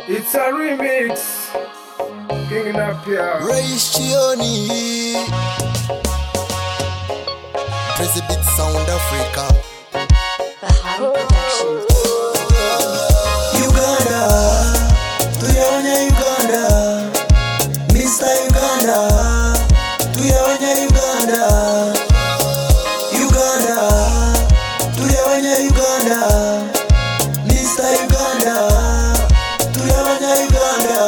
It's a remix. King Napia. Raish Chioni. President Sound Africa. Bahari Productions. Uganda. Tuyaonya Uganda. Mr. Uganda. Tuyaonya Uganda. Uganda. Tuyaonya Uganda. Mr. Uganda. Tuyaonya Uganda.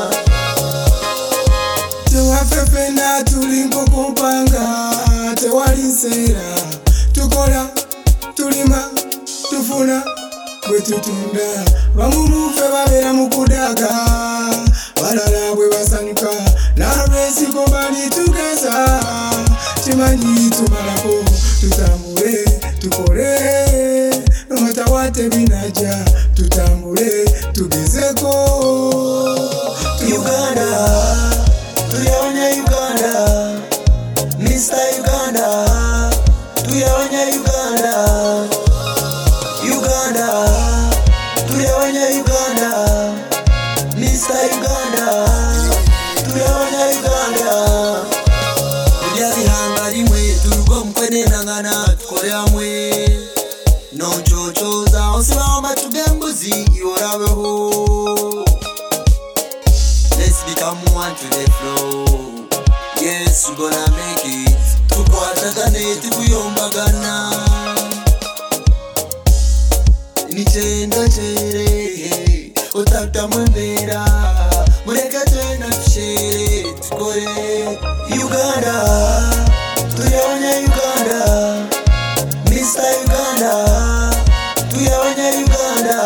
Tewafefena tulinko kumpanga tewalinsera tukola tulima tufuna bwe tutunda bamumufe babera mukudaga balala bwe basanyuka nalwesiko bali tugeza kimanyi tumalako tutambule tukole nomatawate binaja tutambule tugezeko Uganda. Tuyaonya Uganda, Mr. Uganda. Tuyaonya Uganda, Uganda. Tuyaonya Uganda, Mr. Uganda. Tuyaonya Uganda. Tulya bihanga limwe turugo mkwene nangana tukole hamwe. Nonchochoza osibawo matu gembuzi yorabeho. Let's become one to the flow. Yes, we're gonna make it. Tukwatagane tukuyombagana. Nichenda chere otata mwembera. Mureke twena tushere tukore. Uganda. Tuyaonya Uganda. Mr. Uganda. Tuyaonya Uganda.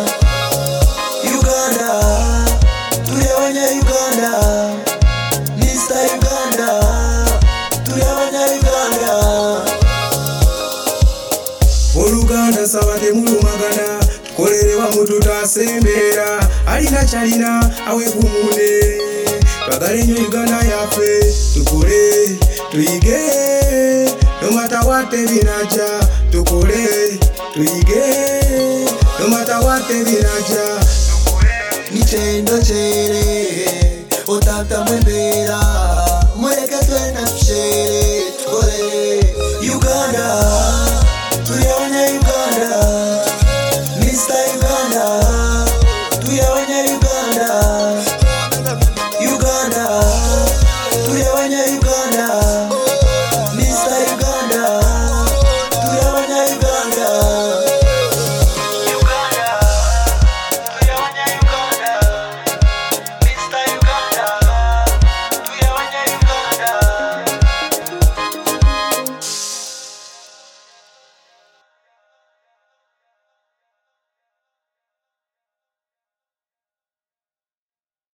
Uganda. Tuyaonya Uganda, Mr. Uganda. Tuyaonya Uganda. Oluganda sabade mulumagana kolerewa mutu tasembera alina chalina awekumune twagale nyo Uganda yafe tukole tuyige no matter what binaja tukole tuyige no matter what binaja Nichendo chere otata mwembera mureke twena tushere tukole Uganda.